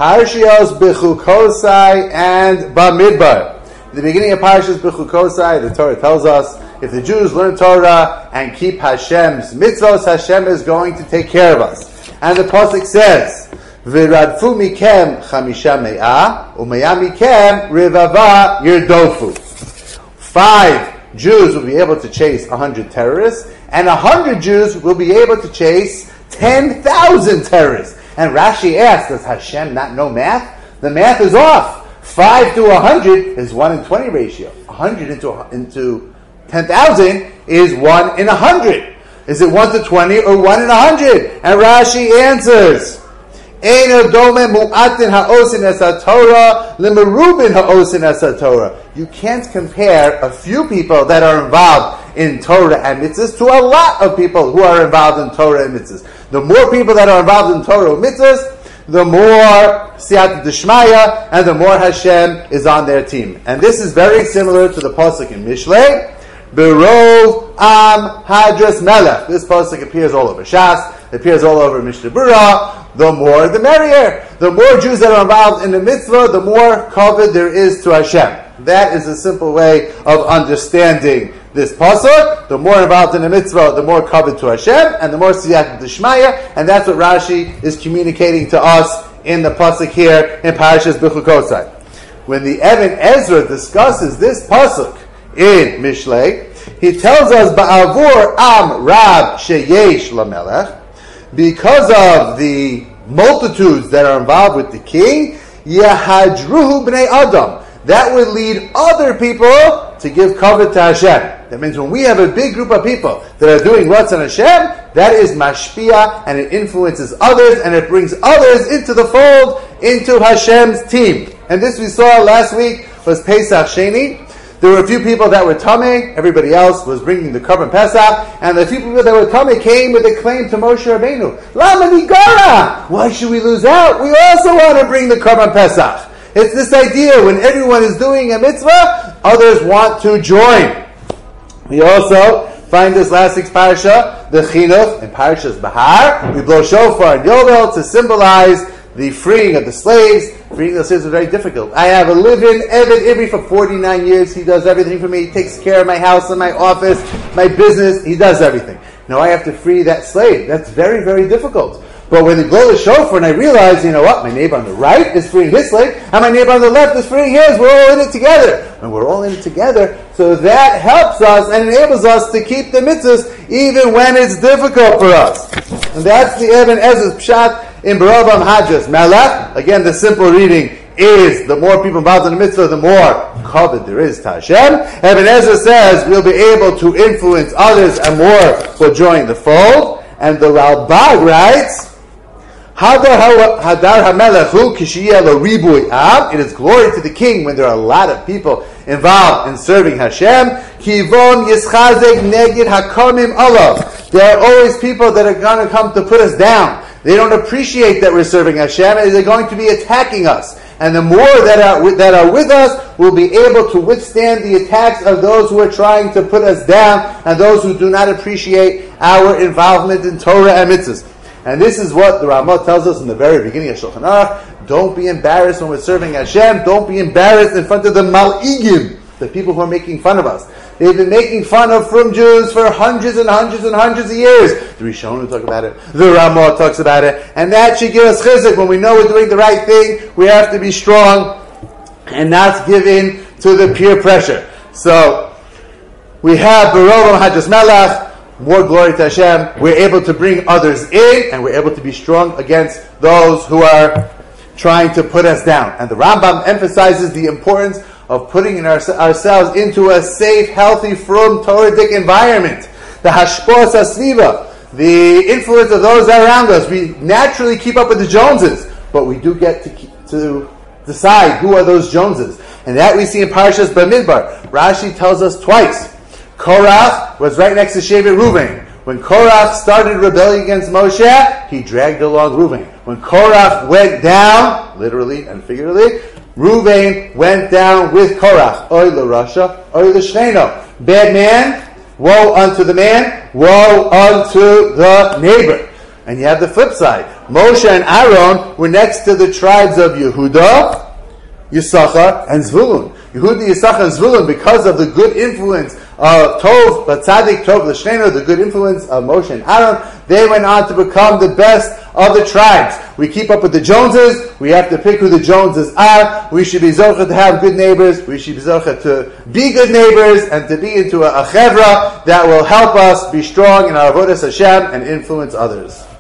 Parshios Bechukosai and Bamidbar. At the beginning of Parshas Bechukosai, the Torah tells us, if the Jews learn Torah and keep Hashem's mitzvos, Hashem is going to take care of us. And the pasuk says, V'radfu mikem chamisha me'ah, u'me'ah mikem revava yirdofu. 5 Jews will be able to chase 100 terrorists, and 100 Jews will be able to chase 10,000 terrorists. And Rashi asks, does Hashem not know math? The math is off. 5 to 100 is 1 in 20 ratio. 100 into 10,000 is 1 in 100. Is it 1 to 20 or 1 in 100? And Rashi answers, you can't compare a few people that are involved in Torah and mitzvahs to a lot of people who are involved in Torah and mitzvahs. The more people that are involved in Torah and mitzvahs, the more siyata d'shmaya and the more Hashem is on their team. And this is very similar to the pasuk in Mishlei. Berov am hadras melech. This pasuk appears all over Shas, appears all over Mishnah Berurah. The more, the merrier. The more Jews that are involved in the mitzvah, the more kavod there is to Hashem. That is a simple way of understanding this pasuk. The more involved in the mitzvah, the more kavod to Hashem, and the more siyata d'shmaya, and that's what Rashi is communicating to us in the pasuk here in Parashas Bechukosai. When the Even Ezra discusses this pasuk in Mishlei, he tells us ba'avur am rab sheyesh lamelech, because of the multitudes that are involved with the king, yahadruhu bnei adam. That would lead other people to give kavod to Hashem. That means when we have a big group of people that are doing what's on Hashem, that is mashpia, and it influences others, and it brings others into the fold, into Hashem's team. And this we saw last week was Pesach Sheni. There were a few people that were tamei, everybody else was bringing the Korban Pesach, and the few people that were tamei came with a claim to Moshe Rabbeinu. Lama nigara! Why should we lose out? We also want to bring the Korban Pesach. It's this idea, when everyone is doing a mitzvah, others want to join. We also find this last week's parasha, the chinuch, in Parashas Bahar. We blow shofar and yovel to symbolize the freeing of the slaves. Freeing the slaves is very difficult. I have a live-in Eved Ivri for 49 years. He does everything for me. He takes care of my house and my office, my business. He does everything. Now I have to free that slave. That's very, very difficult. But when they blow the shofar and I realize, you know what, my neighbor on the right is freeing his slave, and my neighbor on the left is freeing his, we're all in it together. And we're all in it together, so that helps us and enables us to keep the mitzvahs even when it's difficult for us. And that's the Even Ezra's pshat in Berov am hadras melech. Again, the simple reading is the more people involved in the mitzvah, the more kavod there is to Hashem. Even Ezra says we'll be able to influence others and more will join the fold. And the Ralbag writes, Hadar HaMelechu Kishiyeh Lo Ribui Am. It is glory to the king when there are a lot of people involved in serving Hashem. Kivon Yischazek Negid Hakamim Alav. There are always people that are going to come to put us down. They don't appreciate that we're serving Hashem, and they're going to be attacking us. And the more that are with us will be able to withstand the attacks of those who are trying to put us down and those who do not appreciate our involvement in Torah and mitzvahs. And this is what the Ramah tells us in the very beginning of Shulchan Aruch. Don't be embarrassed when we're serving Hashem. Don't be embarrassed in front of the Mal'igim, the people who are making fun of us. They've been making fun of frum Jews for hundreds and hundreds and hundreds of years. The Rishonim talk about it. The Ramah talks about it. And that should give us chizuk. When we know we're doing the right thing, we have to be strong and not give in to the peer pressure. So, we have Berov am hadras melech. More glory to Hashem. We're able to bring others in, and we're able to be strong against those who are trying to put us down. And the Rambam emphasizes the importance of putting ourselves into a safe, healthy, frum, Toradic environment. The hashpos hasviva, the influence of those around us. We naturally keep up with the Joneses, but we do get to decide who are those Joneses. And that we see in Parashas Bamidbar. Rashi tells us twice. Korach was right next to Shevet Ruvain. When Korach started rebelling against Moshe, he dragged along Ruvain. When Korach went down, literally and figuratively, Ruvain went down with Korach. Oy l'Rasha, oy l'Shcheno. Bad man, woe unto the man, woe unto the neighbor. And you have the flip side. Moshe and Aaron were next to the tribes of Yehuda, Yisachar, and Zvulun. Yehuda, Yisachar, and Zvulun, because of the good influence of Tov, Tzaddik, Tov, L'Shneno, the good influence of Moshe and Aaron, they went on to become the best of the tribes. We keep up with the Joneses. We have to pick who the Joneses are. We should be zocheh to have good neighbors. We should be zocheh to be good neighbors and to be into a chevra that will help us be strong in our avodas Hashem and influence others.